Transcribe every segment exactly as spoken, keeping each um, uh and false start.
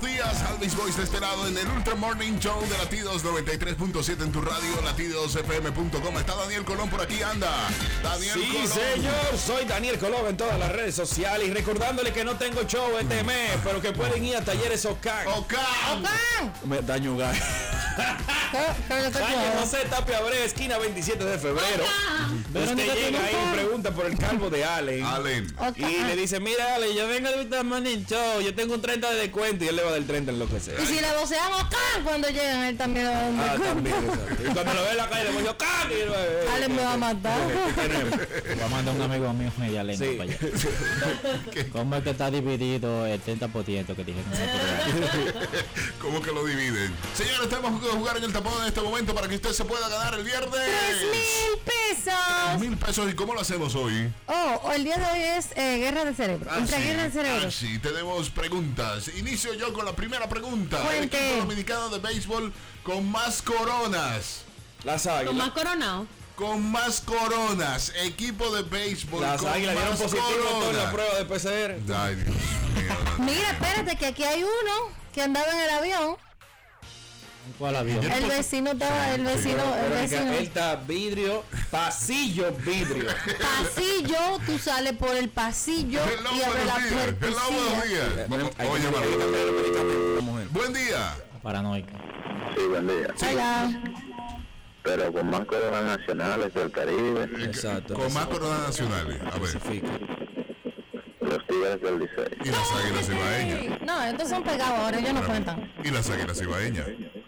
buenos días. Alvis Boys de este lado en el Ultra Morning Show de Latidos noventa y tres punto siete en tu radio, latidos f m punto com. Está Daniel Colón por aquí, anda. Daniel sí, Colón. señor, soy Daniel Colón en todas las redes sociales y recordándole que no tengo show este mes, pero que pueden ir a Talleres Ocan. Ocan. Ocan. Me daño gas. Calle José Tapia Abreu, esquina veintisiete de febrero. Usted llega ahí y pregunta por el calvo de Allen. Allen. Y le dice, mira Allen, yo vengo de Vista Morning Show, yo tengo un treinta de descuento y él le va a dar treinta en lo que sea. Y si le voceamos Ocan cuando llegan, él también le va a dar un Ah, descuento. también, exacto. Y cuando lo ve en la calle le voy a Ocan y él va a ver. Allen me va a matar. Va a mandar un amigo mío y Allen Sí. para allá. ¿Cómo es que está dividido el treinta por ciento que dije que ¿Cómo que lo dividen? Señores, tenemos que jugar en el tapón en este momento para que usted se pueda ganar el viernes. ¡Tres mil pesos! Mil pesos. ¿Y cómo lo hacemos hoy? Oh, el día de hoy es eh, guerra de cerebro. Ah, Entre sí. guerra de cerebro. Ah, sí, tenemos preguntas. Inicio yo con la primera pregunta. Cuente. El equipo dominicano de béisbol con más coronas. Las Con águilas. más coronado. Con más coronas. Equipo de béisbol Las con águilas dieron más positivo en toda coronas. la prueba de P C R. Ay, Dios mío. Mira, espérate, que aquí hay uno que andaba en el avión. ¿Cuál avión? El vecino estaba, el vecino, el Verónica, vecino. él está vidrio, pasillo vidrio. Pasillo, tú sales por el pasillo Hello, y abres la buenos días. Hello, buenos puertecilla. días. Vamos, Hay que oye, cambiar el Manuel. medicamento a la mujer. Buen día. Paranoica. Sí, buen día. Hola. Pero con más coronas nacionales del Caribe, Exacto. Con más coronas nacionales. A ver. Especifica. los Tigres del Licey. Y las águilas ibaeñas. No, estos son pegados ahora, ellos no cuentan. Y las águilas ibaeñas.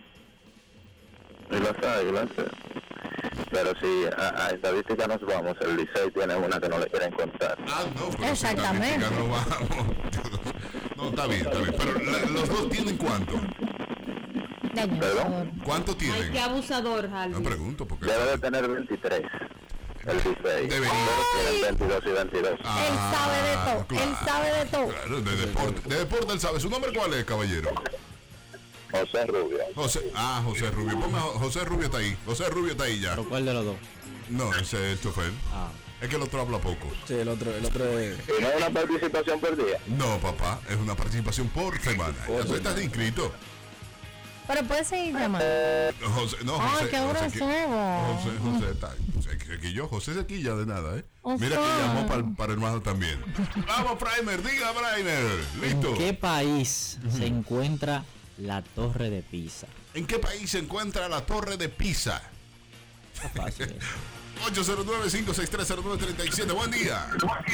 Y las Águilas. eh. Pero si a, a estadística nos vamos, el Licey tiene una que no le quieren contar. Ah, no, pero Exactamente. si no vamos. No, está bien, está bien. Pero la- los dos tienen cuánto. Daño, por favor. ¿Cuánto Ay, tienen? qué abusador, No Alvin. pregunto porque. Debe de tener veintitrés. El Licey. Debería. Pero tienen veintidós y veintidós. Ah, Él sabe de todo, él sabe de todo. Claro, de deporte, de deporte él sabe. ¿Su nombre cuál es, caballero? José Rubio. José. Ah, José Rubio. Ponga, José Rubio está ahí. José Rubio está ahí ya. ¿Pero cuál de los dos? No, ese es el chofer. Ah. Es que el otro habla poco. Sí, el otro, el otro es... Y no es una participación por día. No, papá, es una participación por semana. Por Ya tú estás semana. inscrito. Pero puedes seguir llamando. José, no, Ay, José. qué José, grosero. José, José, está. José, que yo, José Sequilla de nada, ¿eh? O Mira que sea. llamó para, para el hermano también. Vamos, Primer, diga, Primer. Listo. ¿En qué país se encuentra la Torre de Pisa? ¿En qué país se encuentra la Torre de Pisa? Está fácil. ¿eh? ocho cero nueve, cinco seis tres, cero nueve tres siete. Buen día.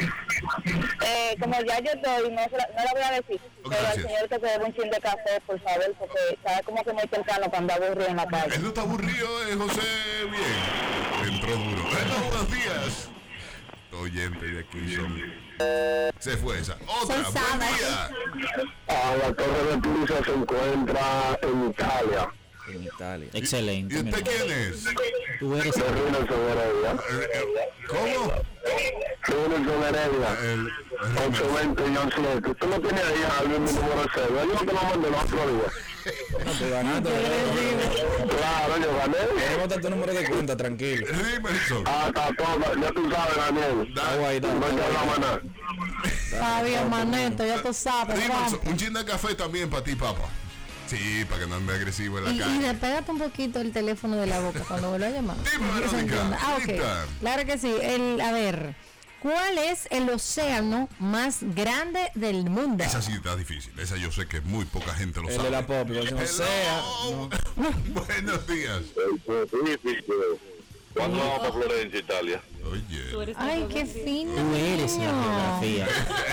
Eh, como ya yo estoy, no, se la- no la voy a decir, pero Gracias. al señor que se debe un chin de café, por favor, porque sabe como que muy temprano cuando aburrido en la calle. Él no está aburrido, eh, José. Bien. Entró duro. Hello, buenos días. Oyente de aquí son. Se fue esa. Otra. Se Buen sabe. día. Ah, la Torre de Pisa se encuentra en Italia. En Italia. Excelente. ¿Y usted mira. quién es? Tú eres De Rinaldo Heredia. Eh, eh, ¿Cómo? Rinaldo Heredia. El, el ocho veinte y once. Tú lo tienes ahí, alguien mi número cero. Yo te lo mandé el otro día. No, te ganaste. Claro, yo gané. Tenemos tanto número de cuenta, tranquilo. Rimerson. Ah, está todo. Ya tú sabes, Daniel. Da- Agua ahí, No dale. te habla maná. Está bien, manito, ya tú sabes. Rimerson, vamos. un chin de café también para ti, papá. Sí, para que no ande agresivo en la Y, y calle. despégate un poquito el teléfono de la boca cuando vuelva a llamar. Dime, Que se Verónica, entienda. Ah, ok. lista. Claro que sí. El, a ver, ¿cuál es el océano más grande del mundo? Esa sí está difícil. Esa yo sé que muy poca gente lo El sabe. de la pop, o Hello. sea, Buenos días. El Pacífico. ¿Cuándo vamos para Florencia, Italia? Oye. Tú eres Ay, un qué poco- fino. Tú eres la niño. geografía.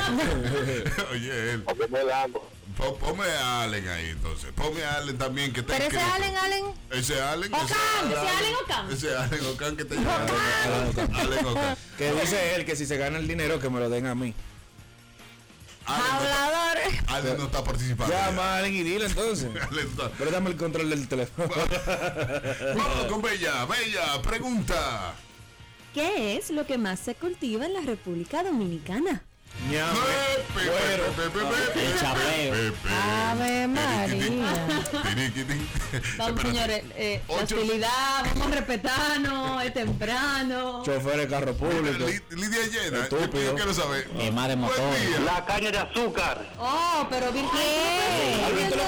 Oye, él. ¿Cómo le damos? Po- Ponme a Allen ahí entonces. Ponme a Allen también que te Pero ese escrito. Allen, Allen. Ese Allen. Ocán, ¿ese Allen Ocán? Ese Allen Ocán que te Ocán. Allen Ocán. que dice él que si se gana el dinero que me lo den a mí. Allen no está- Hablador. Allen no está participando. Llama a Allen y dile entonces. Allen está- Pero dame el control del teléfono. Vamos con Bella. Bella, pregunta. ¿Qué es lo que más se cultiva en la República Dominicana? Ñame. Pepe, Güero. Pepe, Pepe, Pepe, El chapeo. Pepe. Ave María. Tiriquitín. Vamos, Espérate. señores, eh, la Ocho- hostilidad, vamos a respetarnos, es temprano. Chofer de carro público. Li- Lidia llena. Estúpido. Yo quiero saber. Quema de Buen motor. día. La caña de azúcar. Oh, pero Virgen, ¿Qué? Alberto, lo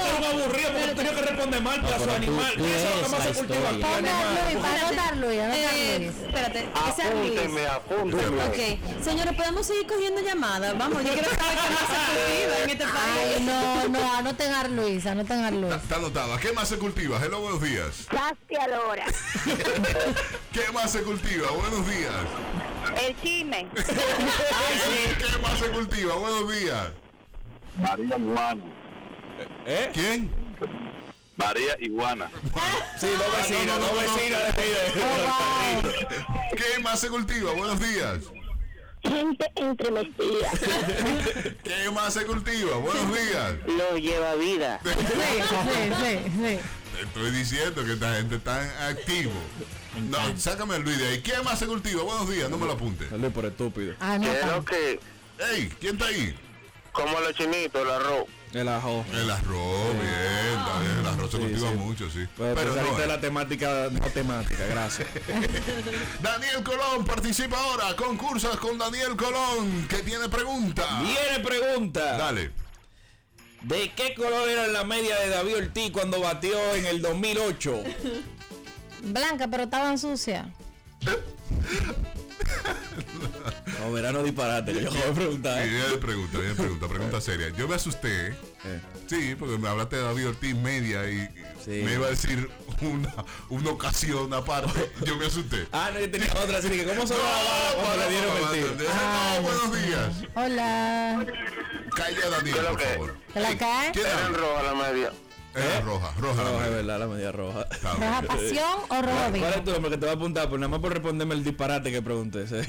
tenido que responder mal para su animal. ¿Qué es lo que más se cultiva aquí? Ponme a Luis, para anotar Luis, anotar Eh, Luis. espérate, ese es Luis. Apúnteme, apúnteme. Ok, señores, podemos seguir cogiendo llamadas. Vamos, yo quiero saber qué más se cultiva en este Ay, país. no, no, anoten a Luis, anoten a Luis. Está anotado. ¿Qué más se cultiva? Hello, buenos días. Casti a la hora. ¿Qué más se cultiva? Buenos días. El chisme. ¿Qué más se cultiva? Buenos días. María Iguana. ¿Eh? ¿Quién? María Iguana. Sí, dos vecinos, no, no, dos no, no. vecinos. ¿Qué más se cultiva? Buenos días. Gente entremestida. ¿Qué más se cultiva? Buenos días. Lo lleva vida. Sí, sí, sí, sí. Te estoy diciendo que esta gente está activo. No, sácame a Luis de ahí. ¿Qué más se cultiva? Buenos días, no me lo apunte. Luis por estúpido. Anota. que, Ey, ¿quién está ahí? como los chinitos, el arroz. El ajo. El arroz, bien, está bien. El arroz se Sí, cultiva sí. mucho, sí. Pero, Pero saliste no, de eh. la temática no temática, gracias. Daniel Colón participa ahora. Concursas con Daniel Colón, que tiene pregunta. Viene pregunta. Dale. ¿De qué color era la media de David Ortiz cuando batió en el dos mil ocho? Blanca, pero estaban sucias. No, verano disparate, que yo voy a preguntar. Sí, viene pregunta, viene pregunta, pregunta seria. Yo me asusté. Eh. Sí, porque me hablaste de David Ortiz media y Sí. me iba a decir una, una ocasión aparte. Yo me asusté. Ah, no, yo tenía otra, así que ¿cómo sonó la bala cuando para, le dieron para, el tiro? para, no, buenos días. Hola. Calle a Daniel, ¿Qué es lo por que? favor. ¿Te la cae? ¿Quién Era en habla? roja la media. Era roja, roja. la Roja, es media. verdad, la media roja. Está bien. ¿Roja pasión o roja ¿Cuál vino? es tu nombre que te voy a apuntar? Pues nada más por responderme el disparate que pregunté. ¿sí?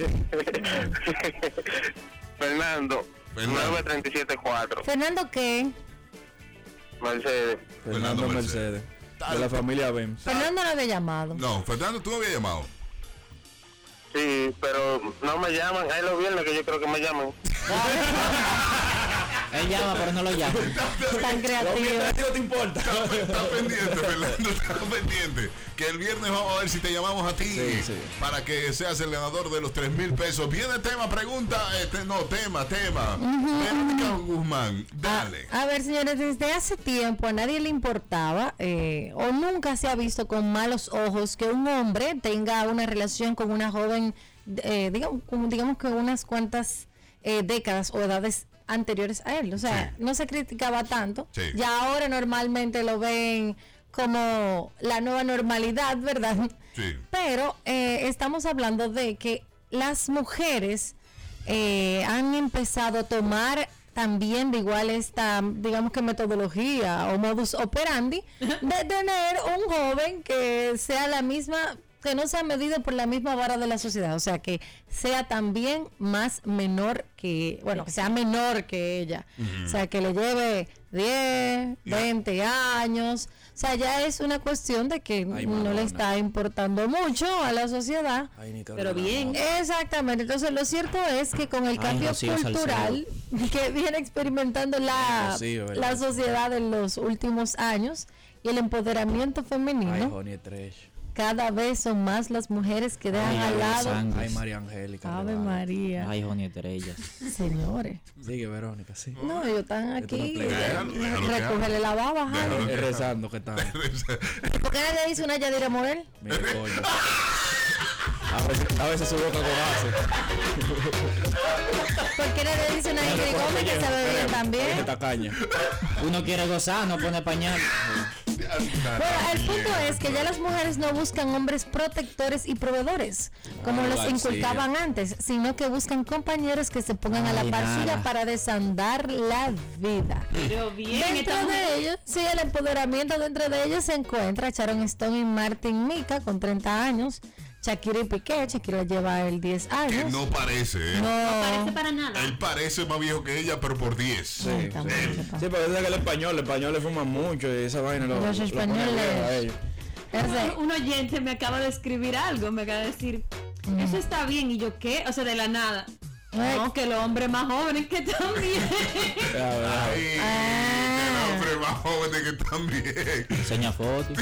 Fernando. Fernando. nueve tres siete cuatro. ¿Fernando qué? Mercedes. Fernando Mercedes. Mercedes. De la familia Ben. Fernando no había llamado. No, Fernando, tú me habías llamado. Sí, pero no me llaman. Hay los viernes que yo creo que me llaman. Él llama, pero no lo llama. Tan creativo. No te importa. Está pendiente, Fernando, está pendiente. Que el viernes vamos a ver si te llamamos a ti Sí, sí. para que seas el ganador de los tres mil pesos. Viene tema, pregunta, este, no, tema, tema. Verónica Guzmán, dale. A ver, señores, desde hace tiempo a nadie le importaba eh, o nunca se ha visto con malos ojos que un hombre tenga una relación con una joven, eh, digamos, como, digamos que unas cuantas eh, décadas o edades anteriores a él. O sea, Sí. no se criticaba tanto. Sí. Ya ahora normalmente lo ven como la nueva normalidad, ¿verdad? Sí. Pero eh, estamos hablando de que las mujeres eh, han empezado a tomar también de igual esta, digamos que metodología o modus operandi de tener un joven que sea la misma, que no sea medido por la misma vara de la sociedad, o sea, que sea también más menor que, bueno, que sea menor que ella, o sea, que le lleve diez, veinte años, o sea, ya es una cuestión de que Ay, no mamona. le está importando mucho a la sociedad. Ay, ni que Pero hablar. bien. Exactamente, entonces lo cierto es que con el Ay, cambio Rocío cultural que viene experimentando la, Rocío, ¿verdad? la sociedad en los últimos años y el empoderamiento Ay, femenino, Honey Tresh. cada vez son más las mujeres que dejan Ay, al Dios lado. santo. Ay, María Angélica. Ave Rivera. María, Ay, Joni Estrellas. señores. Sigue, Verónica, sí. No, ellos están Esto no aquí. pleega. Déjalo, déjalo que Recógele la baba, Déjalo Javi. que- Rezando que está. ¿Por qué nadie dice una Yadira Morel? Mira, coño. A veces, a veces su boca con hace. ¿Por qué nadie dice una Ingrid Gómez que se ve bien también? Esta caña. Uno quiere gozar, no pone pañal. Bueno, el punto es que ya las mujeres no buscan hombres protectores y proveedores, como Ah, los igual, inculcaban antes, sino que buscan compañeros que se pongan a la Ay, par nada. suya para desandar la vida. Pero bien, Dentro estamos- de ellos, sí, el empoderamiento dentro de ellos se encuentra Sharon Stone y Martin Mika con treinta años, Shakira y Piqué. Shakira lleva el diez Que años. no parece, ¿eh? No. parece para nada. Él parece más viejo que ella, pero por diez. Sí, Ay, sí. tampoco se pasa. Sí, pero es que el español, el español le fuma mucho y esa vaina lo, Los lo pone españoles. viejo a ellos. Ese- Un oyente me acaba de escribir algo, me acaba de decir, eso está bien, y yo, ¿qué? O sea, de la nada. Ay. No, que los hombres más jóvenes que también. Ya, ¿verdad? Ay, Ah. el hombre más joven que también. Enseña fotos.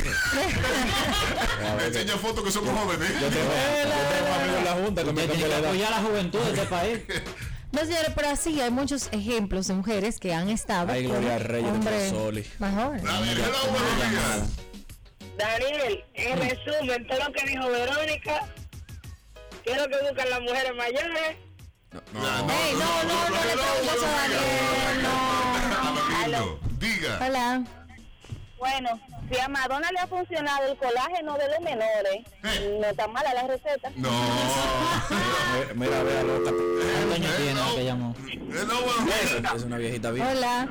Me enseña fotos que somos jóvenes. Yo tengo, yo tengo amigos en la junta que me Usted tiene cambió que la edad. apoyar a la juventud de este país. No, señores, pero así hay muchos ejemplos de mujeres que han estado Ay, Gloria Reyes de hombres Soli. más jóvenes. A ver, hello, buenos días. Daniel, en resumen, todo lo que dijo Verónica, quiero que busquen las mujeres mayores. No, Ey, no, no, no le preguntes eso a Daniel, no. Aló. Diga. Hola. Bueno, si a Madonna le ha funcionado el colágeno de los menores, Eh. no está mala la receta. No. Mira, mira, vea loca. ¿Cuántos años tiene la que llamó? Hello, buenos días. Es una viejita bien. Hola.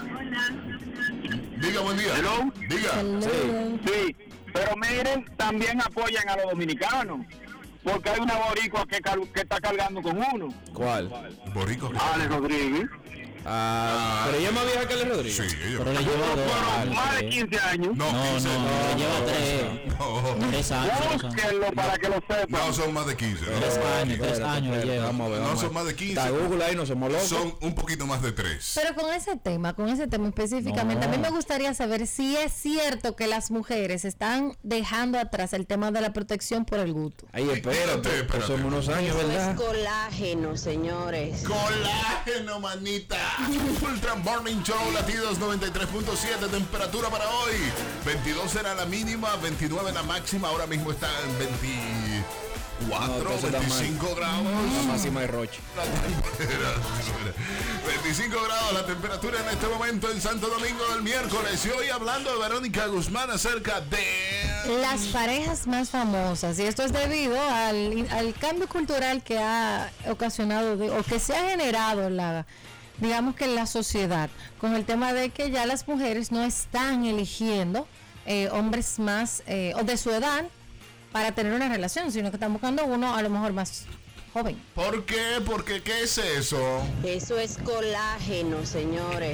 Diga, buen día. Hello. Diga. Hello. Sí, pero miren, también apoyan a los dominicanos, porque hay una boricua que, cal- que está cargando con uno, ¿Cuál? Borico. Alex Rodríguez, Ah, pero ella es más vieja que Ale Rodríguez. Sí, ella. Pero le lleva dos pero más de años. quince años. No, No, quince, no, le lleva tres. No, Tres años. tres años. Búsquenlo para que lo sepan. no son más de quince. Tres No, años, tres Espérate, años le espérate, lleva. Vamos a ver. no vamos a son ver. más de quince. Está Google ahí, no somos locos. Son un poquito más de tres. Pero con ese tema, con ese tema específicamente, No. a mí me gustaría saber si es cierto que las mujeres están dejando atrás el tema de la protección por el gusto. Ay, espérate, Espérate, pues son unos años, ¿verdad? colágeno, señores. Colágeno, manita. Ultra Morning Show, latidos noventa y tres punto siete, temperatura para hoy. veintidós era la mínima, veintinueve la máxima, ahora mismo está en veinticuatro, No, entonces está mal. veinticinco grados. La máxima de Roche. La temperatura, veinticinco grados la temperatura en este momento en Santo Domingo del miércoles. Y hoy hablando de Verónica Guzmán acerca de... Las parejas más famosas, y esto es debido al, al cambio cultural que ha ocasionado de- o que se ha generado en la, digamos que en la sociedad, con el tema de que ya las mujeres no están eligiendo eh, hombres más eh, o de su edad para tener una relación, sino que están buscando uno a lo mejor más joven. ¿Por qué? Porque ¿qué es eso? Eso es colágeno, señores.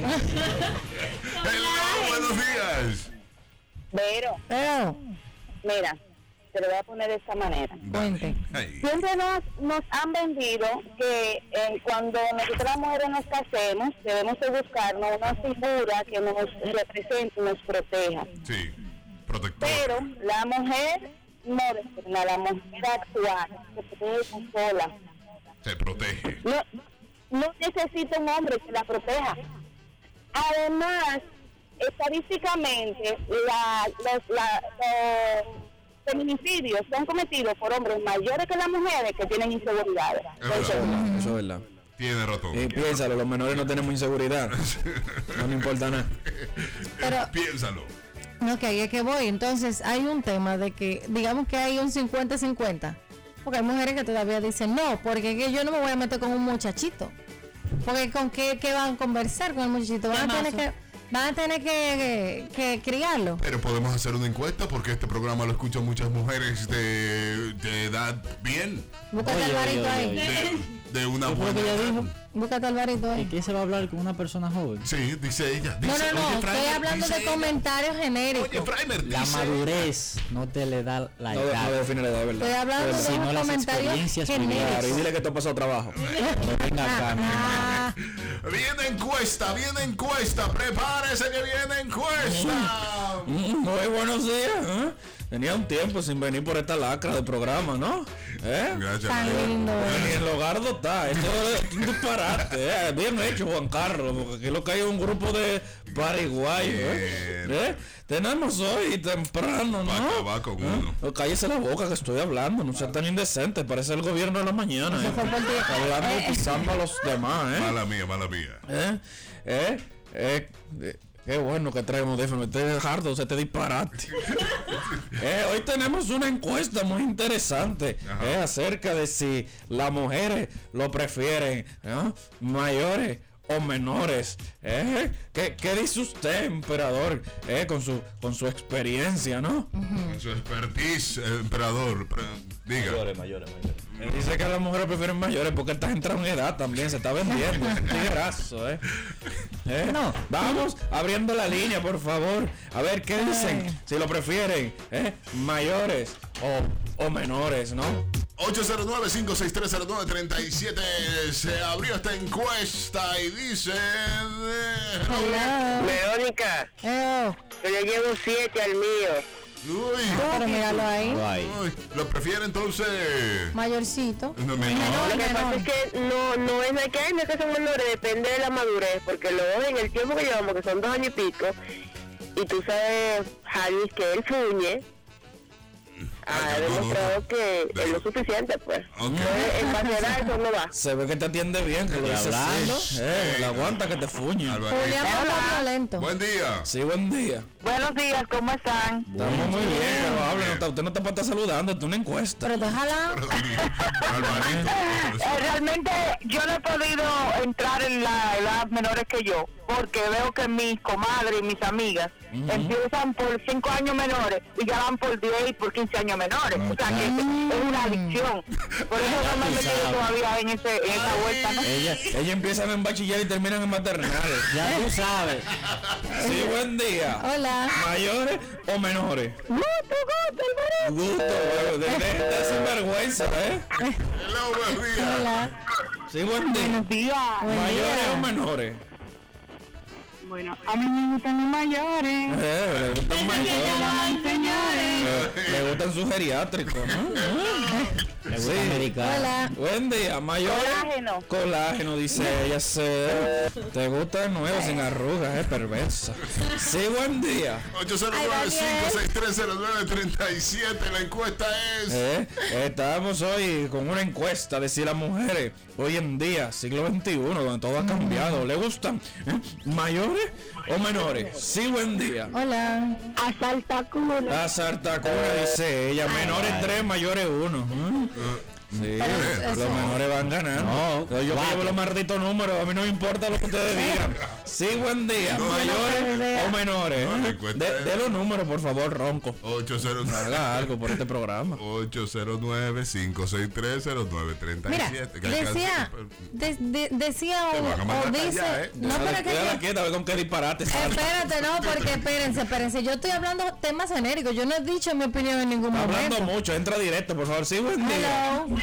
Hello, buenos días. Pero, Pero, mira, te lo voy a poner de esta manera. cuente. Ay. Siempre nos, nos han vendido que eh, cuando nosotros las mujeres nos casemos, debemos de buscarnos una figura que nos represente y nos proteja. Sí, protector. Pero la mujer moderna, la mujer actual, se protege sola. Se protege. No, no necesita un hombre que la proteja. Además, estadísticamente, la, los, la, los feminicidios son cometidos por hombres mayores que las mujeres que tienen inseguridades. Es verdad. Eso es verdad. Tiene razón. Y piénsalo, los menores no tenemos inseguridad. No nos importa nada. Pero, Piénsalo. no, que ahí es que voy. Entonces, hay un tema de que, digamos que hay un cincuenta cincuenta. Porque hay mujeres que todavía dicen no, porque que yo no me voy a meter con un muchachito. Porque con qué, qué van a conversar con el muchachito. Van a tener que, van a tener que, que, que criarlo. Pero podemos hacer una encuesta porque este programa lo escuchan muchas mujeres de, de edad bien. Búscate Oye, al varito oye, ahí. oye. De, de una ¿Qué fue lo buena que ella edad. dijo? Búscate al varito ¿Y ahí. qué se va a hablar con una persona joven? Sí, dice ella. No, Dice, no, no. oye, Estoy Primer, hablando dice de ella. comentarios Oye, genéricos. Primer, La dice- madurez no te le da la No, no edad. define la edad, ¿verdad? Estoy hablando de Sino unos las comentarios experiencias Claro, y genéricos. dile que tú has pasado trabajo. Pero venga acá, mi hermano. Ah, Viene encuesta, viene encuesta. Prepárese que viene encuesta. Mm, Muy buenos días. ¿eh? Tenía un tiempo sin venir por esta lacra del programa, ¿no? ¿Eh? Gracias. tan lindo. Ni el hogar no está. Esto es un disparate. ¿eh? Bien hecho, Juan Carlos. Porque aquí lo que hay es un grupo de paraguayos. ¿eh? Bien. ¿Eh? Tenemos hoy temprano, ¿no? Pa' acabar con ¿Eh? uno. No, cállese la boca que estoy hablando. No sea tan indecente. Parece el gobierno de la mañana. ¿eh? fue por ti. Hablando y Eh, pisando a los demás. ¿eh? Mala mía, mala mía. ¿Eh? ¿Eh? ¿Eh? Eh, Qué bueno que traemos, déjame, este hardo, se te disparate. eh, hoy tenemos una encuesta muy interesante eh, acerca de si las mujeres lo prefieren, ¿no? Mayores o menores. ¿eh? ¿Qué, ¿Qué dice usted, emperador? ¿eh? Con su con su experiencia, ¿no? Con su expertise, eh, emperador. pre- Diga. mayores, mayores. Él dice que las mujeres prefieren mayores porque estás entrando en edad también, se está vendiendo. Tirazo, ¿eh? ¿eh? No. Vamos abriendo la línea, por favor. A ver qué dicen, Ay. si lo prefieren, ¿eh? Mayores o, o menores, ¿no? ocho cero nueve, cinco seis tres, cero nueve tres siete. Se abrió esta encuesta y dice... eh, hello. Verónica, Eh, que yo llevo siete al mío. Uy. Pero míralo ahí. Uy. ¿Lo prefiere entonces? Mayorcito. No, menor. Lo que pasa es que no, no es de que no es que son menores, depende de la madurez, porque luego en el tiempo que llevamos, que son dos años y pico, y tú sabes, Javis, que él fuñe, ha demostrado que es lo suficiente, pues. Okay. En base a edad eso no va. Se ve que te atiende bien, que lo dice así. Eh, la aguanta que te fuñe. Julián habla violento. Buen día. Sí, buen día. Buenos días, ¿cómo están? Estamos muy bien, pero hable, no está- usted no te puede estar saludando, es una encuesta. Pero déjala. Eh, realmente yo no he podido entrar en la edad menores que yo, porque veo que mis comadres y mis amigas Ujú. empiezan por cinco años menores y ya van por diez y por quince años menores. O sea que es, es una adicción. Por eso no me he metido todavía en, ese, en esa vuelta, ¿no? Ella, ella empiezan en bachiller y terminan en maternales. Ya tú sabes. Sí, buen día. Hola. ¿Mayores o menores? Gusto, gusto, Gusto, bueno, de, de, de sinvergüenza, ¿eh? Hello, buen día. Hola. Sí, buen día. Buenos días. Buen ¿Mayores día. o menores? Bueno, a mí me gustan los mayores. Eh, le gustan mayores. Señores. Le, le gustan sus geriátricos, ¿no? Le gusta Sí. americano. Hola. Buen día, mayores. Colágeno. Colágeno, dice ella. Se, te gusta de nuevo, sin arrugas, es perversa. Sí, buen día. ocho cero nueve, cinco seis tres, cero nueve tres siete. La encuesta es... Eh, estamos hoy con una encuesta de si las mujeres hoy en día, siglo veintiuno, donde todo ha cambiado, ¿le gustan eh, mayores o menores? Sí, buen día. Hola. Asalta culo. La sartacura dice ella, menores tres, mayores uno. ¿eh? Sí, los menores van ganando. No, Yo que cuatro. llevo los malditos números, a mí no me importa lo que ustedes digan. Sí, buen día, mayores o menores. No, la ¿eh? encuesta De, es- de los números, por favor, ronco. ocho cero nueve, Haga algo por este programa. ocho cero nueve, cinco seis tres, cero nueve tres Mira, siete. decía, de- de- decía Te van a o, o mandar para dice, allá, ¿eh? no, pero Déjala- que déjala yo- quieta, a ver con qué disparate sale. espérate, no, porque espérense, espérense, yo estoy hablando temas genéricos, yo no he dicho mi opinión en ningún Está hablando momento. mucho, entra directo, por favor. Sí, buen día. Hello.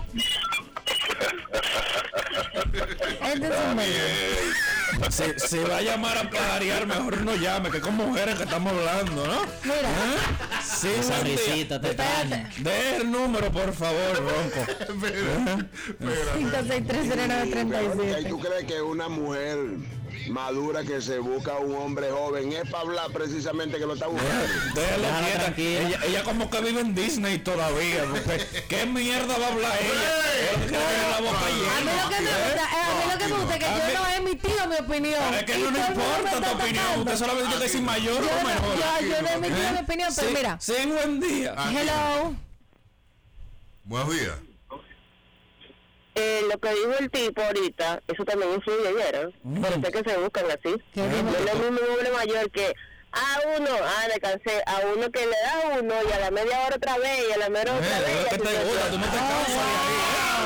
Este es un medio. Si, si va a llamar a pajariar, mejor no llame, que con mujeres que estamos hablando, ¿no? Mira. ¿Eh? Sí, Esa buen día. risita te extraña. De el número, por favor, ronco. cinco seis tres cero nueve tres ¿Y siete. tú crees que una mujer madura que se busca a un hombre joven es para hablar precisamente que lo está buscando? Déjala Déjala quieta. tranquila. Ella, ella como que vive en Disney todavía. porque ¿qué mierda va a hablar ella? Ella tiene la boca A mí llena. lo que me gusta, eh, a mí lo que me gusta es que A yo mí- no he emitido mi opinión. Es que Y no nos todo el mundo me importa está tu opinión. atacando. Usted solamente tiene que decir mayor Yo o no- menor. yo- yo no he emitido ¿Eh? mi opinión, pero Sí, mira. Sí, buen día. Hello. Buenos días. Eh, lo que dijo el tipo ahorita, eso también influye, ¿vieron? Mm. Por eso es que se buscan así. ¿Qué No dijo? es lo mismo un hombre mayor que a uno, ah, me cansé, a uno que le da uno y a la media hora otra vez y a la media hora Eh, otra vez. es y que así te se gusta, fue. tú no te cansas de ahí.